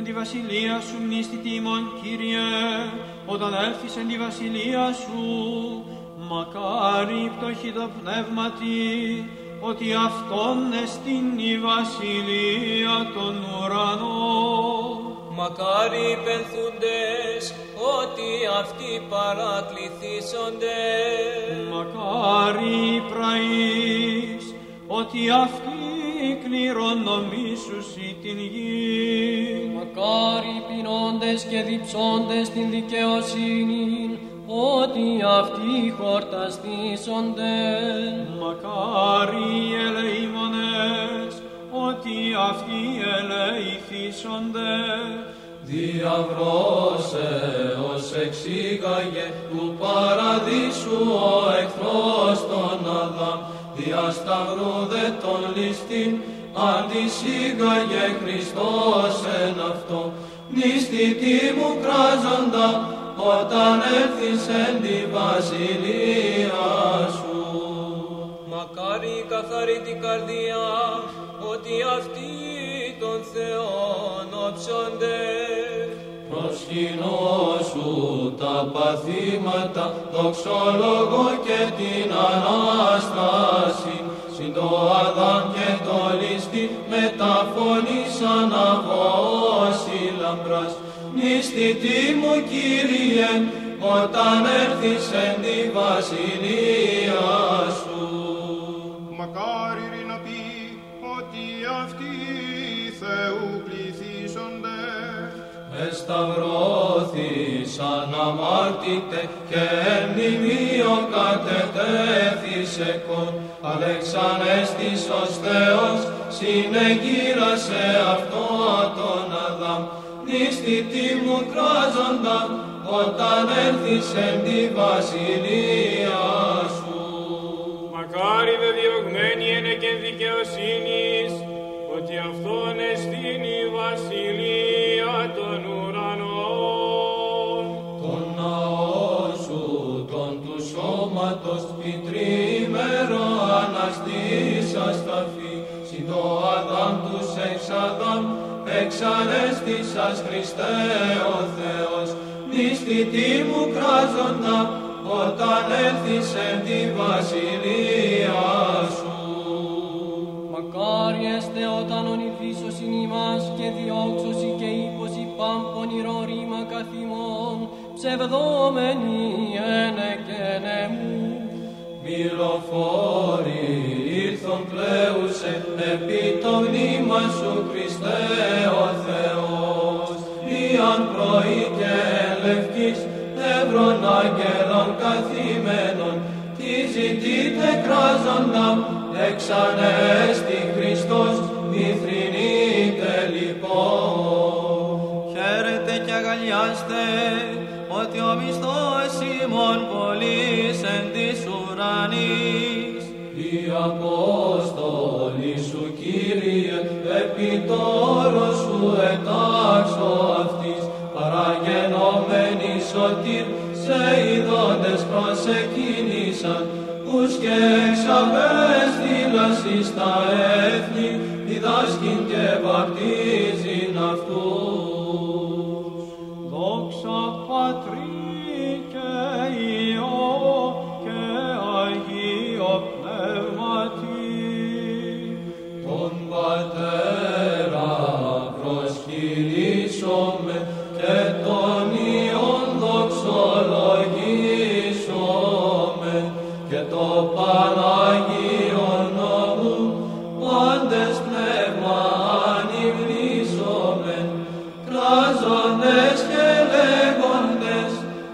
εν τη βασιλεία σου μνήστη τιμών, Κύριε, όταν έλθεις εν τη βασιλεία σου. Μακάρι η πτωχή το πνεύματι, ότι αυτόν εστίν η βασιλεία των ουρανών. Μακάρι οι πενθούντες, ότι αυτοί παρακληθήσονται. Μακάρι οι πραείς, ότι αυτοί κληρονομήσουσι την γη. Μακάρι οι πεινώντες και διψώντες την δικαιοσύνη, ότι αυτοί χορταστήσονται. Μακάρι οι ελεήμονες, ότι αυτοί ελεηθήσονται. Διαβρός έως εξήγαγε του παραδείσου ο εχθρός τον Αδάμ, δια σταυρού δε τον ληστήν αντισήγαγε Χριστός εν αυτό. Νηστητή μου κράζοντα, όταν έρθεις εν τη βασιλεία σου. Μακάρι η καθαρή την καρδία, ότι αυτοί των Θεών όψονται. Προσκυνώσου τα παθήματα, δοξόλογο και την Ανάσταση, συν το Αδάμ και το ληστή, μεταφωνήσαν αγώσει λαμπράς. Νηστητή μου, Κύριε, όταν έρθεις εν τη βασιλεία σου. Μακάρι ρινοποί, ότι αυτοί Θεού πληθύσονται. Εσταυρώθησαν αμάρτητε και εν μνημείο κατετέθησεκον. Αλεξανέστης ως Θεός συνεγύρασε αυτό τον Αδάμ. Νηστητή μου κράζοντα, όταν έρθεις εν τη βασιλεία σου. Μακάρι δε διωγμένοι εν εκεν δικαιοσύνης, ότι αυτόν εστίν η βασιλεία των ουρανών. Τον ναό σου, τον του σώματος, την τριήμερο αναστήσας ταφή, συν το Αδάμ τους εξ Αδάμ, εξανέστησας Χριστέ ο Θεός. Νηστητή μου κράζοντα, όταν έλθεις εν τη βασιλεία σου. Μακάρι έστε όταν ονειφίσωσιν ημάς και διώξωσι και ύποσι πάμπονηρο ρήμα καθημών, ψευδόμενοι ενεκένε μου. Μυροφόροι ήρθον πλέουσε επί το μνήμα σου Χριστέ ο Θεός. Ιαν πρωί και λευκής εύρων αγγέλων καθημένων, τι ζητείτε κράζοντα, εξανέστη Χριστός, μηθρηνείτε λοιπόν. Χαίρετε και αγαλιάστε, ότι ο μισθός ημών πολλής εν της ουρανής. Οι Απόστολοι σου, Κύριε, επί το όρος σου ετάξω αυτής, παραγενόμενοι σωτήρ, σε ειδώντες προσεκίνησαν, ους και εξαπέστειλας εις τα έθνη, διδάσκην και βαπτίζειν αυτούς. Δόξα Πατρί και Υιό και Αγίο Πνεύματι. Τον Πατέρα προσκυνήσομε και τον Υιόν δοξολογήσομε και το Παναγίον νόμου πάντες πνεύμα ανυμνήσομε, κράζοντες και λέγοντες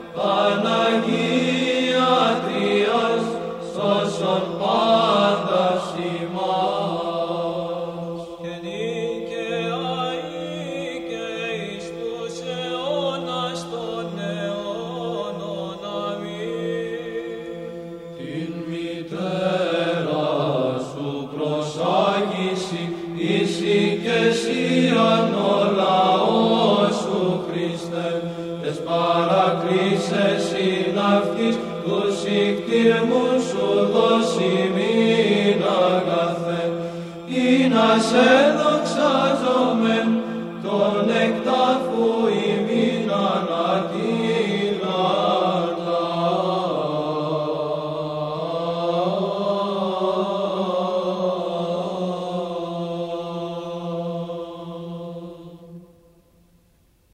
Παναγία Τρίας σώσον πάντας ημάς. Και δικαιαί και εις τους αιώνας των αιώνων. Αμήν. Την μητέρα σου προσάγηση, εις οικεσίαν ο λαός σου Χριστέ, τες παρακρίσεις ειν αυτής, τους ικτήρμους σου δώσει μην αγαθέ, ή να σε δοξα